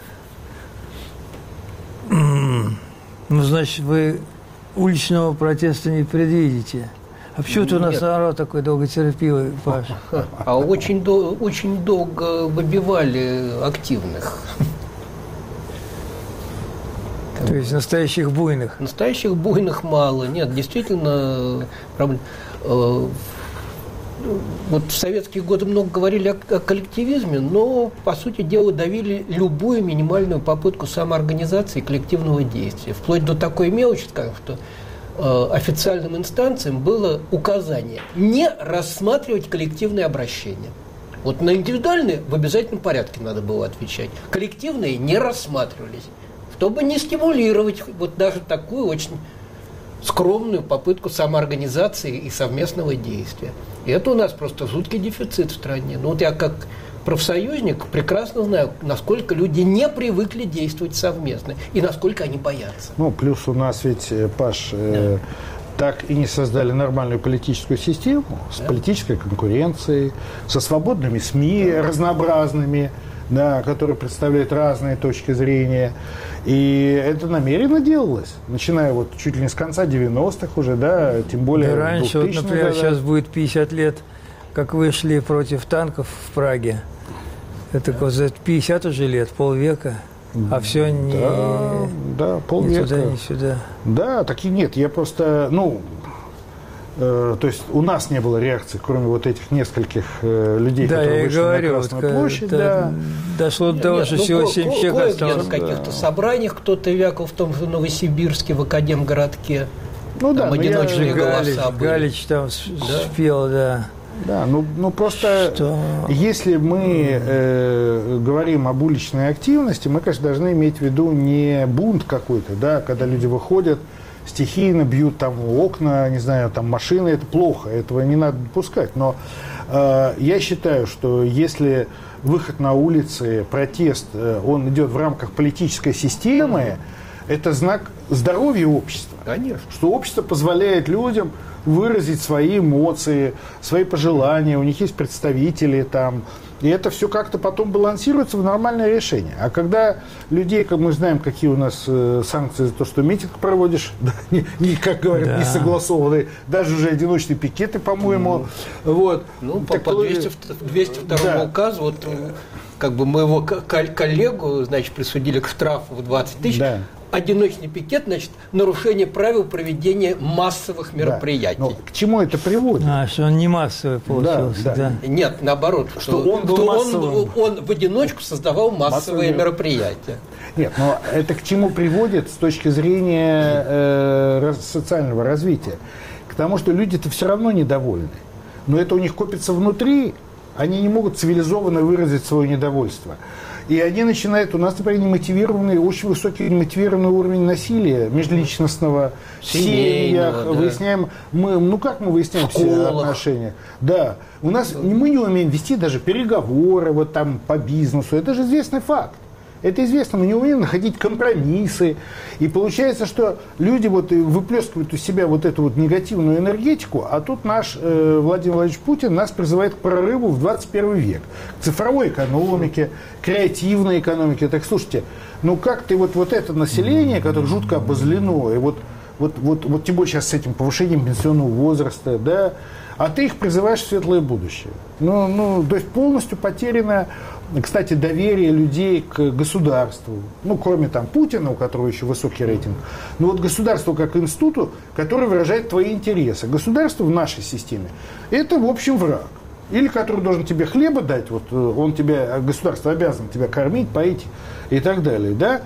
Ну, значит, вы уличного протеста не предвидите. А почему-то у нас народ такой долготерпеливый, Паша. А очень долго выбивали активных. То есть настоящих буйных? Настоящих буйных мало. Нет, действительно, проблема. Вот в советские годы много говорили о коллективизме, но, по сути дела, давили любую минимальную попытку самоорганизации и коллективного действия. Вплоть до такой мелочи, скажем, что официальным инстанциям было указание не рассматривать коллективные обращения. Вот на индивидуальные в обязательном порядке надо было отвечать. Коллективные не рассматривались, чтобы не стимулировать вот даже такую очень скромную попытку самоорганизации и совместного действия. И это у нас просто жуткий дефицит в стране. Но вот я как профсоюзник прекрасно знаю, насколько люди не привыкли действовать совместно и насколько они боятся. Плюс у нас ведь, Паш, так и не создали нормальную политическую систему с политической конкуренцией, со свободными СМИ разнообразными, которые представляют разные точки зрения. И это намеренно делалось, начиная вот чуть ли не с конца 90-х уже, тем более раньше, вот, например, сейчас будет 50 лет, как вышли против танков в Праге. Это за 50 уже лет, полвека, а все не, полвека. Ни туда, ни сюда. Да, таких нет, я просто, то есть у нас не было реакции, кроме вот этих нескольких людей, которые вышли на Красную площадь. Дошло до того, что всего 7 человек осталось. В каких-то собраниях кто-то вякал, в том же Новосибирске, в Академгородке. Там одиночные голоса были. Галич там спел, Да, просто если мы говорим об уличной активности, мы, конечно, должны иметь в виду не бунт какой-то, когда люди выходят, стихийно бьют там окна, не знаю, там машины, это плохо, этого не надо допускать. Но я считаю, что если выход на улицы, протест, он идет в рамках политической системы, это знак здоровья общества. Конечно. Что общество позволяет людям выразить свои эмоции, свои пожелания, у них есть представители там. И это все как-то потом балансируется в нормальное решение. А когда людей, как мы знаем, какие у нас санкции за то, что митинг проводишь, как говорят, не согласованные, даже уже одиночные пикеты, по-моему. По 202 указу, как бы моего коллегу, значит, присудили к штрафу в 20 тысяч. Да. Одиночный пикет, значит, нарушение правил проведения массовых мероприятий. Но к чему это приводит? Что он не массовый получился, Да, да. да. Нет, наоборот, Что он был массовым. он в одиночку создавал массовые мероприятия. Нет, но это к чему приводит с точки зрения социального развития? К тому, что люди-то все равно недовольны. Но это у них копится внутри, они не могут цивилизованно выразить свое недовольство. И они начинают, у нас, например, немотивированный, очень высокий немотивированный уровень насилия межличностного в семьях. Да. Выясняем, как мы выясняем все отношения? Да, у нас, мы не умеем вести даже переговоры вот там по бизнесу, это же известный факт. Это известно, мы не умеем находить компромиссы. И получается, что люди вот выплескивают из себя вот эту вот негативную энергетику, а тут наш Владимир Владимирович Путин нас призывает к прорыву в 21 век. К цифровой экономике, креативной экономике. Так слушайте, как ты вот это население, которое жутко обозлено, и вот тем более сейчас с этим повышением пенсионного возраста, да, а ты их призываешь в светлое будущее. То есть полностью потеряно, кстати, доверие людей к государству. Кроме там Путина, у которого еще высокий рейтинг. Но вот государство как институту, который выражает твои интересы. Государство в нашей системе – это, в общем, враг. Или который должен тебе хлеба дать, государство обязано тебя кормить, поить и так далее, да?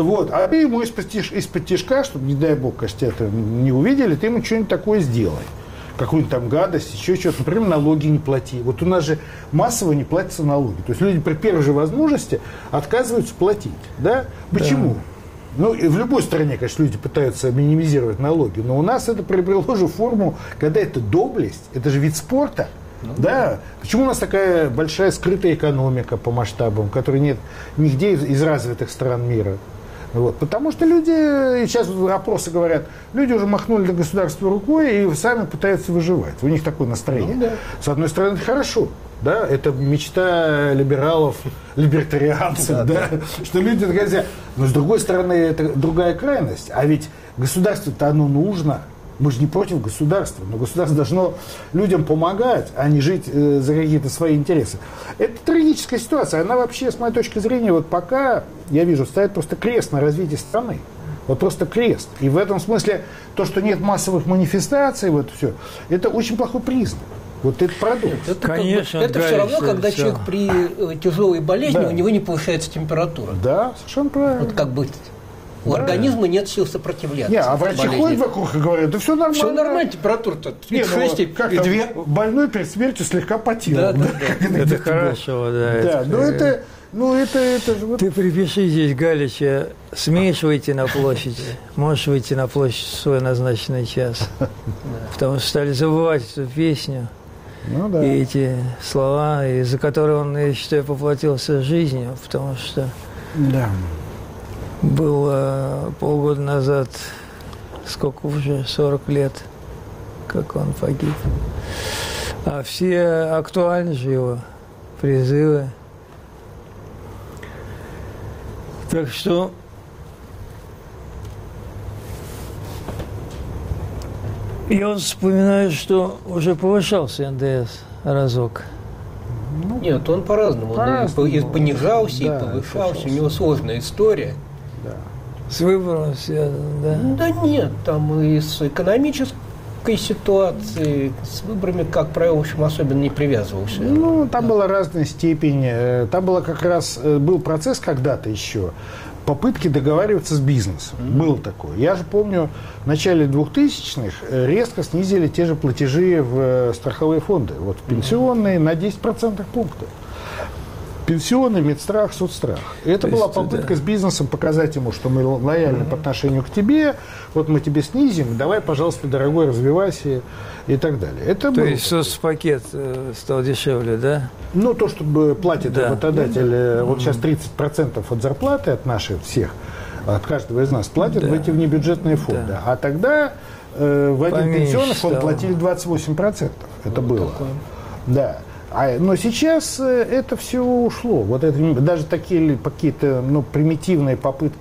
А ты ему из-под тишка, чтобы, не дай бог, конечно, это не увидели, ты ему что-нибудь такое сделай. Какую-нибудь там гадость, еще что-то. Например, налоги не плати. Вот у нас же массово не платятся налоги. То есть люди при первой же возможности отказываются платить. Да? Почему? Да. И в любой стране, конечно, люди пытаются минимизировать налоги. Но у нас это приобрело же форму, когда это доблесть, это же вид спорта. Да. Почему у нас такая большая скрытая экономика по масштабам, которой нет нигде из развитых стран мира? Потому что люди, сейчас опросы говорят, люди уже махнули на государство рукой и сами пытаются выживать. У них такое настроение. Да. С одной стороны, это хорошо. Да? Это мечта либералов, либертарианцев, да? Что люди хотят. Но с другой стороны, это другая крайность. А ведь государству-то оно нужно. Мы же не против государства, но государство должно людям помогать, а не жить за какие-то свои интересы. Это трагическая ситуация. Она вообще, с моей точки зрения, пока, я вижу, ставит просто крест на развитии страны. Просто крест. И в этом смысле то, что нет массовых манифестаций, все, это очень плохой признак. Это парадокс. Конечно, это все равно, когда человек при тяжелой болезни, у него не повышается температура. Да, совершенно правильно. У организма нет сил сопротивляться. А врачи ходят вокруг и говорят, да все нормально. Все нормально, температура-то 36 и 2. Больной перед смертью слегка потел. Да. Это хорошо, да. Ты припиши здесь Галича, смеешь выйти на площадь, можешь выйти на площадь в свой назначенный час. Потому что стали забывать эту песню. И эти слова, из-за которых он, я считаю, поплатился жизнью, потому что... Да. Было полгода назад, сколько уже, 40 лет, как он погиб. А все актуальны же его призывы. Так что я вспоминаю, что уже повышался НДС разок. Нет, он по-разному. Он и понижался, и повышался. У него сложная история. Да. С выбором связано, да? Да нет, там и с экономической ситуацией, с выборами, как правило, в общем, особенно не привязывался. Там была разная степень. Там было как раз, был процесс когда-то еще, попытки договариваться с бизнесом. Был такой. Я же помню, в начале 2000-х резко снизили те же платежи в страховые фонды. В пенсионные на 10% пунктов. Пенсионный, медстрах, соцстрах. Это была попытка с бизнесом показать ему, что мы лояльны по отношению к тебе, мы тебе снизим, давай, пожалуйста, дорогой, развивайся и так далее. Это то есть соцпакет стал дешевле, да? То, что платит работодатель, сейчас 30% от зарплаты от наших всех, от каждого из нас платят в эти внебюджетные фонды. А тогда в один пенсионный фонд платили 28%. Это было. Да. Но сейчас это все ушло. Это, даже такие какие-то примитивные попытки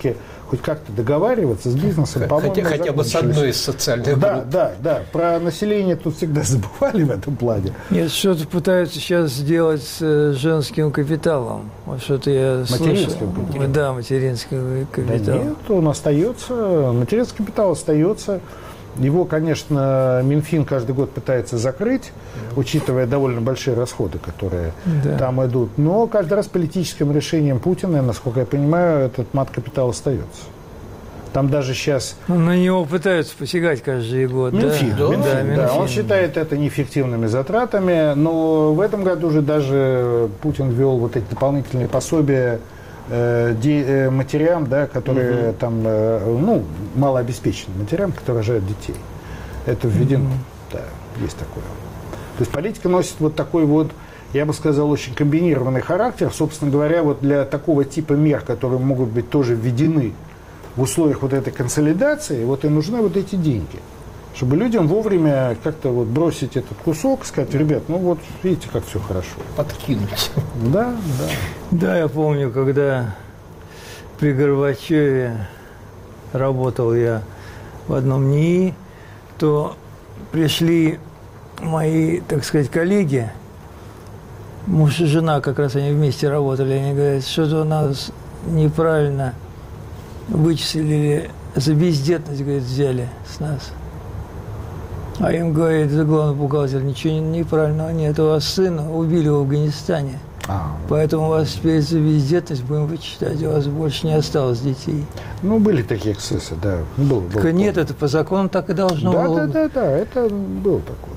хоть как-то договариваться с бизнесом. Хотя бы с одной из социальных групп. Да. Про население тут всегда забывали в этом плане. Нет, что-то пытаются сейчас сделать с женским капиталом. Вот что-то я Материнским слышал. Да, материнский капитал. Да нет, он остается. Материнский капитал остается. Его, конечно, Минфин каждый год пытается закрыть, учитывая довольно большие расходы, которые там идут. Но каждый раз политическим решением Путина, насколько я понимаю, этот мат-капитал остается. Там даже сейчас... На него пытаются посягать каждый год. Минфин, да? Минфин. Да, Он считает это неэффективными затратами, но в этом году уже даже Путин ввел вот эти дополнительные пособия матерям, да, которые там, малообеспеченным матерям, которые рожают детей. Это введено. Да, есть такое. То есть политика носит вот такой вот, я бы сказал, очень комбинированный характер. Собственно говоря, вот для такого типа мер, которые могут быть тоже введены в условиях вот этой консолидации, вот и нужны вот эти деньги. Чтобы людям вовремя как-то вот бросить этот кусок, сказать: ребят, ну вот видите, как все хорошо. Подкинуть. Да. Да, я помню, когда при Горбачеве работал я в одном НИИ, то пришли мои, так сказать, коллеги, муж и жена, как раз они вместе работали, они говорят, что-то у нас неправильно вычислили, за бездетность, говорит, взяли с нас. А им говорит, это главный бухгалтер, ничего неправильного нет, у вас сына убили в Афганистане. Поэтому у вас теперь за бездетность будем вычитать, у вас больше не осталось детей. Ну, были такие эксцессы, да. Был, нет, это по закону так и должно было. Да, это был такой.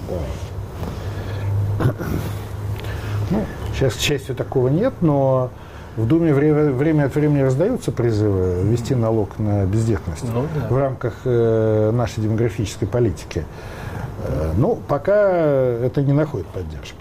Да. Ну, сейчас, к счастью, такого нет, но в Думе время от времени раздаются призывы ввести налог на бездетность в рамках нашей демографической политики. Но пока это не находит поддержки.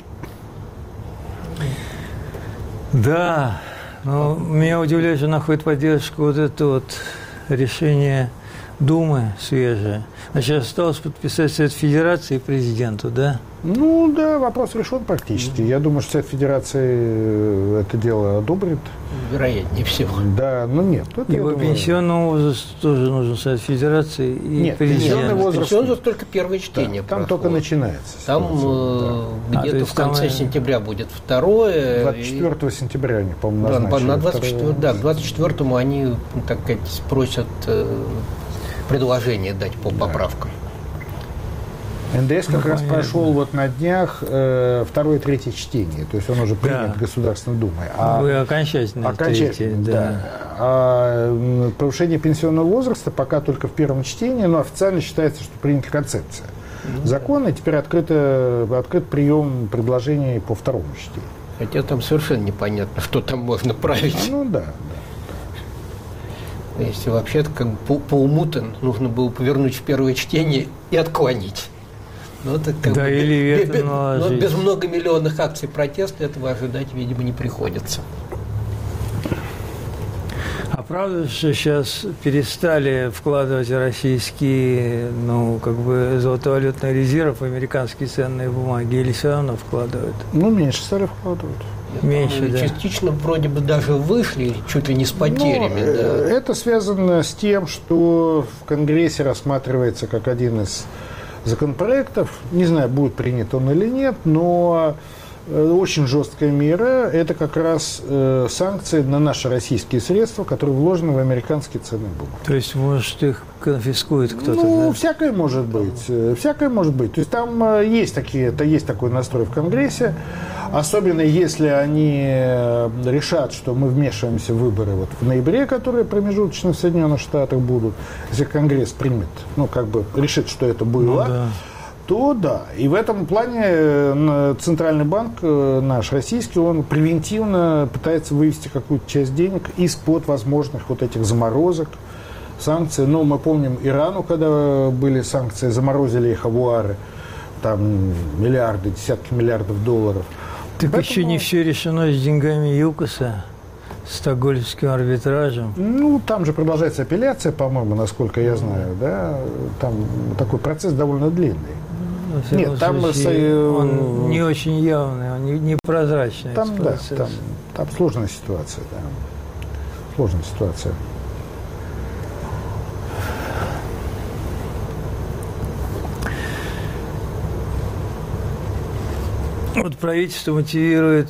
Да, но меня удивляет, что находит поддержку вот это вот решение Думы свежее. А сейчас осталось подписать Совет Федерации и президенту, да? Ну да, вопрос решен практически. Я думаю, что Совет Федерации это дело одобрит. Вероятнее всего. Да, но нет. И по пенсионному возрасту тоже нужен Совет Федерации и нет, президент. Пенсионный возраст только первое чтение. Да, там только начинается. Там где-то в конце сентября будет второе. 24 сентября они, по-моему, назначили. На 24, да, к 24-му они, так сказать, просят предложение дать по поправкам. НДС как раз прошел вот на днях второе и третье чтение, то есть он уже принят Государственной Думой. Окончательно. Да. А повышение пенсионного возраста пока только в первом чтении, но официально считается, что принята концепция закона, и теперь открыт прием предложений по второму чтению. Хотя там совершенно непонятно, что там можно править. Ну да. Если вообще-то как бы по уму-то нужно было повернуть в первое чтение и отклонить. Но это как бы или без многомиллионных акций протеста этого ожидать, видимо, не приходится. А правда, что сейчас перестали вкладывать российские, золотовалютный резерв в американские ценные бумаги, или все равно вкладывают? Меньше стали вкладывать. Меньше, да. Частично вроде бы даже вышли, чуть ли не с потерями. Это связано с тем, что в Конгрессе рассматривается как один из законопроектов, не знаю, будет принят он или нет, но очень жесткая мера – это как раз санкции на наши российские средства, которые вложены в американские ценные бумаги. То есть, может, их конфискует кто-то? Да? Всякое может быть. Всякое может быть. То есть, там есть такой настрой в Конгрессе, особенно если они решат, что мы вмешиваемся в выборы в ноябре, которые промежуточно в Соединенных Штатах будут, если Конгресс примет, решит, что это было, то да. И в этом плане Центральный банк наш российский, он превентивно пытается вывести какую-то часть денег из-под возможных вот этих заморозок, санкций. Но мы помним Ирану, когда были санкции, заморозили их авуары, там миллиарды, десятки миллиардов долларов. Так еще не все решено с деньгами ЮКОСа, стокгольмским арбитражем. Там же продолжается апелляция, по-моему, насколько я знаю, да. Там такой процесс довольно длинный. Нет, там он не очень явный, он не прозрачный. Там сложная ситуация, да. Сложная ситуация. Вот правительство мотивирует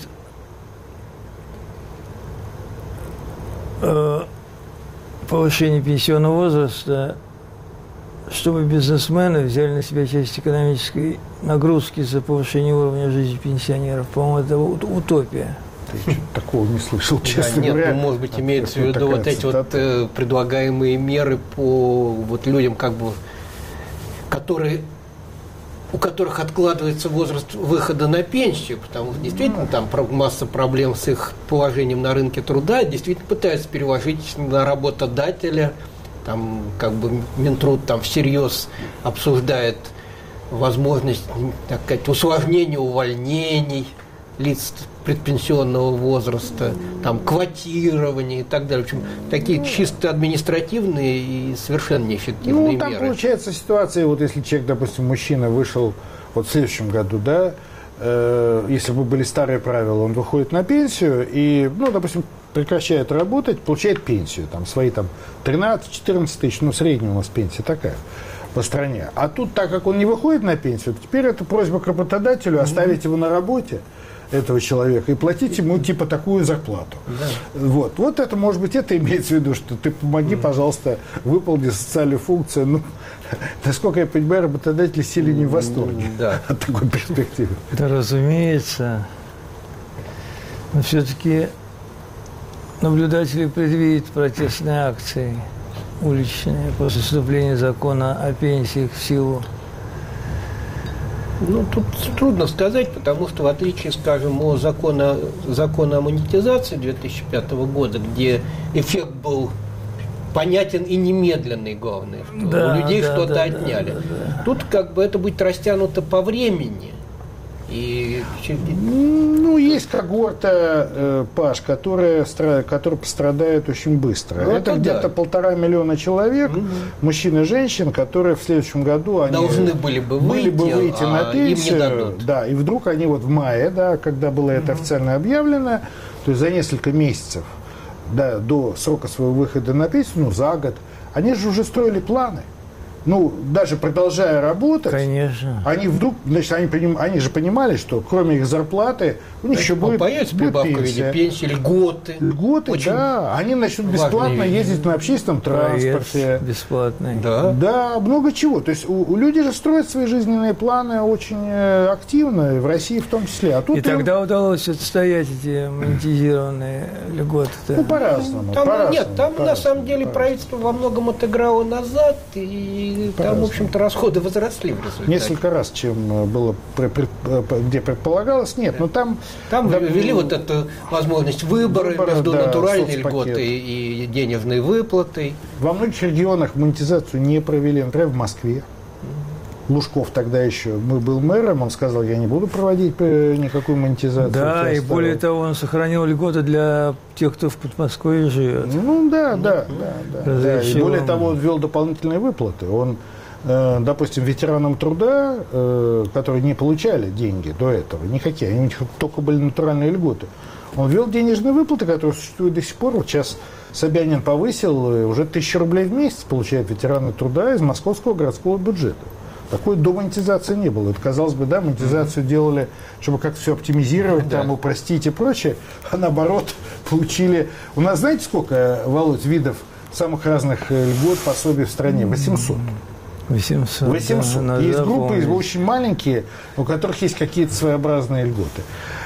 повышение пенсионного возраста, чтобы бизнесмены взяли на себя часть экономической нагрузки за повышение уровня жизни пенсионеров. По-моему, это утопия. Я такого не слышал, честно нет, говоря. ну, может быть, имеется в виду вот эти вот предлагаемые меры по вот людям, как бы, у которых откладывается возраст выхода на пенсию, потому что действительно там масса проблем с их положением на рынке труда, действительно пытаются переложить на работодателя, там как бы Минтруд там всерьез обсуждает возможность, так сказать, усложнения увольнений лиц предпенсионного возраста, там, квотирование и так далее. В общем, такие чисто административные и совершенно неэффективные меры. Там получается ситуация, вот если человек, допустим, мужчина вышел вот в следующем году, да, если бы были старые правила, он выходит на пенсию и, ну, допустим, прекращает работать, получает пенсию, там, свои там 13-14 тысяч, ну, средняя у нас пенсия такая по стране. А тут, так как он не выходит на пенсию, теперь это просьба к работодателю оставить его на работе, этого человека, и платить ему типа такую зарплату. Да. Вот это, может быть, это имеется в виду, что ты помоги, пожалуйста, выполни социальную функцию. Ну, насколько я понимаю, работодатели сильно не в восторге от такой перспективы. Да, разумеется. Но все-таки наблюдатели предвидят протестные акции уличные после вступления закона о пенсиях в силу. Ну, тут трудно сказать, потому что в отличие, скажем, от закона о монетизации 2005 года, где эффект был понятен и немедленный, главное, что у людей что-то отняли. Тут как бы это будет растянуто по времени. И... Ну, есть когорта, Паш, которая пострадает очень быстро. Ну, это где-то 1,5 миллиона человек, мужчин и женщин, которые в следующем году они должны были бы выйти на пенсию. Им не дадут. Да, и вдруг они вот в мае, да, когда было это официально объявлено, то есть за несколько месяцев до срока своего выхода на пенсию, ну, за год, они же уже строили планы. Ну, даже продолжая работать, конечно, они вдруг, значит, они же понимали, что кроме их зарплаты у них еще будет прибавка в виде пенсии, льготы. Льготы, да. Они начнут бесплатно ездить на общественном транспорте. Бесплатный. Да, много чего. То есть у людей же строят свои жизненные планы очень активно, в России в том числе. А тут и тогда удалось отстоять эти монетизированные льготы. Ну, по-разному. Нет, там на самом деле правительство во многом отыграло назад, и там, в общем-то, расходы возросли в результате. Несколько раз, чем было, где предполагалось. Нет, но там ввели вот эту возможность выбора между натуральной льготой и денежной выплатой. Во многих регионах монетизацию не провели. Например, в Москве. Лужков тогда еще был мэром, он сказал, я не буду проводить никакую монетизацию. Да, и более того, он сохранил льготы для тех, кто в Подмосковье живет. Ну, да. И более того, он ввел дополнительные выплаты. Он, допустим, ветеранам труда, которые не получали деньги до этого, никакие, у них только были натуральные льготы, он ввел денежные выплаты, которые существуют до сих пор. Вот сейчас Собянин повысил, уже 1000 рублей в месяц получают ветераны труда из московского городского бюджета. Такой до монетизации не было. Это, казалось бы, да, монетизацию делали, чтобы как-то все оптимизировать, там, упростить и прочее. А наоборот, получили... У нас, знаете, сколько, Володь, видов самых разных льгот, пособий в стране? 800. 800. Да, есть группы очень маленькие, у которых есть какие-то своеобразные льготы.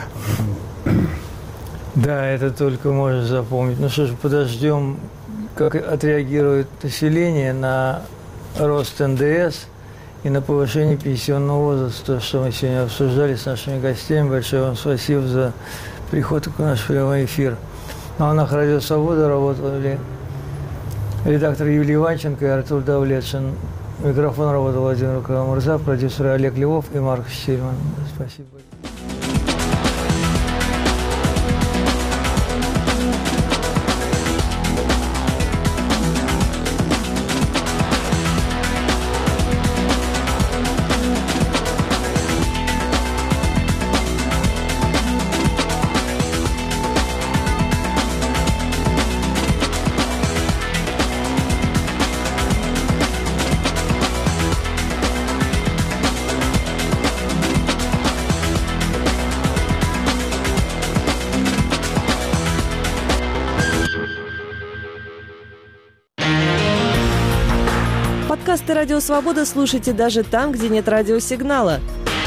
Да, это только можно запомнить. Ну что ж, подождем, как отреагирует население на рост НДС и на повышение пенсионного возраста, что мы сегодня обсуждали с нашими гостями. Большое вам спасибо за приход в наш прямой эфир. На волнах Радио Свобода работали редактор Юлия Иванченко и Артур Давлетшин. Микрофон работал Владимир Карамурза, продюсеры Олег Львов и Марк Штильман. Спасибо. Подкасты «Радио Свобода» слушайте даже там, где нет радиосигнала.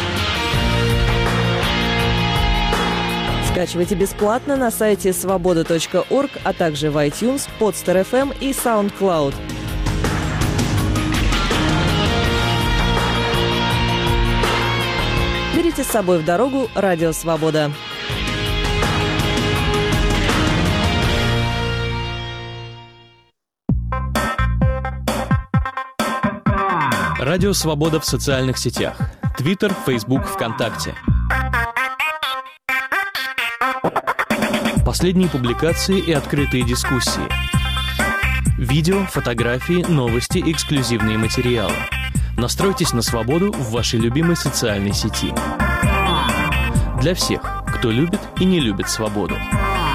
Скачивайте бесплатно на сайте svoboda.org, а также в iTunes, Podster FM и SoundCloud. Берите с собой в дорогу «Радио Свобода». Радио Свобода в социальных сетях. Твиттер, Фейсбук, ВКонтакте. Последние публикации и открытые дискуссии. Видео, фотографии, новости, эксклюзивные материалы. Настройтесь на свободу в вашей любимой социальной сети. Для всех, кто любит и не любит свободу.